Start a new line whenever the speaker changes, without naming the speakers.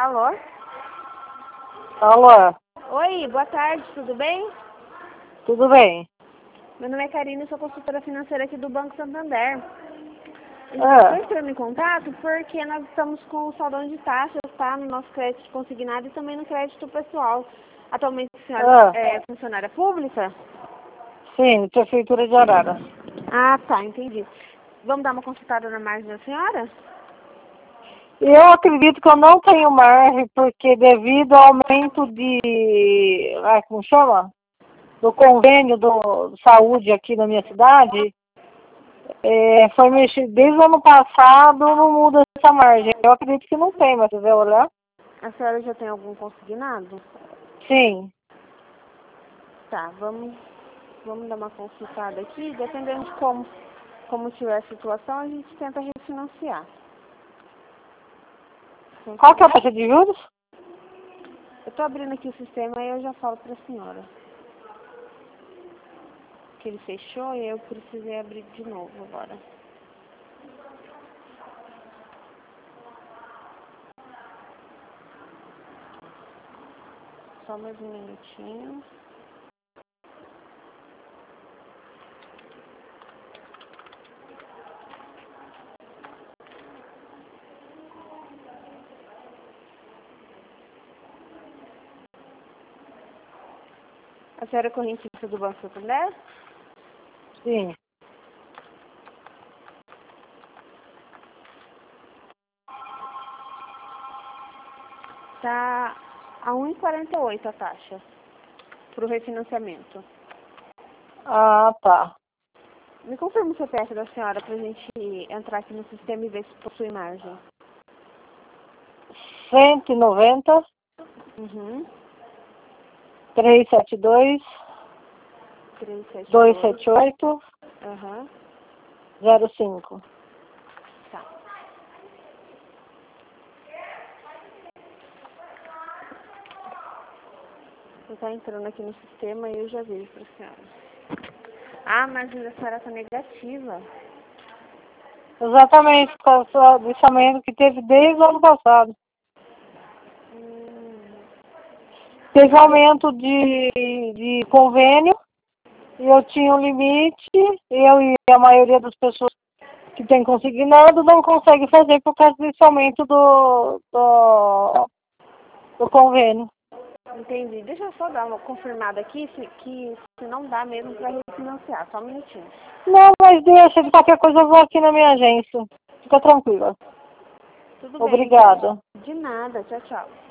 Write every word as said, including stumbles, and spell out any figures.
Alô?
Alô?
Oi, boa tarde, tudo bem?
Tudo bem?
Meu nome é Karine, sou consultora financeira aqui do Banco Santander.
Ah,
Estou entrando em contato porque nós estamos com o saldão de taxas, tá? No nosso crédito consignado e também no crédito pessoal. Atualmente a senhora
ah,
é funcionária pública?
sim, Prefeitura de Arara.
Ah, tá, entendi. Vamos dar uma consultada na margem da senhora?
Eu acredito que eu não tenho margem, porque devido ao aumento de, ah, como chama? Do convênio do saúde aqui na minha cidade, é, foi mexido desde o ano passado, não muda essa margem. Eu acredito que não tem, mas você vai olhar?
A senhora já tem algum consignado?
Sim.
Tá, vamos, vamos dar uma consultada aqui. Dependendo de como, como tiver a situação, a gente tenta refinanciar.
Qual que é a taxa de juros?
Eu tô abrindo aqui o sistema e eu já falo pra senhora. Que ele fechou e eu precisei abrir de novo agora. Só mais um minutinho. A senhora é correntista do Banco Santander?
Sim.
Tá a um e quarenta e oito a taxa pro refinanciamento.
Ah, tá.
Me confirma o C P F da senhora pra gente entrar aqui no sistema e ver se possui margem.
cento e noventa,
Uhum.
trezentos e setenta e dois,
trezentos e setenta e
duzentos e
dois.
setenta e oito,
Aham.
zero cinco.
Tá. Você tá entrando aqui no sistema e eu já vejo pra senhora. Ah, mas a senhora tá negativa.
Exatamente, por causa do orçamento que teve desde o ano passado.
Hum.
Teve aumento de, de convênio, e eu tinha um limite, eu e a maioria das pessoas que tem consignado não consegue fazer por causa desse aumento do, do, do convênio.
Entendi. Deixa eu só dar uma confirmada aqui se, que se não dá mesmo para refinanciar. Só um minutinho.
Não, mas deixa, de qualquer coisa eu vou aqui na minha agência. Fica tranquila.
Tudo bem, então.
Obrigada.
De nada. Tchau, tchau.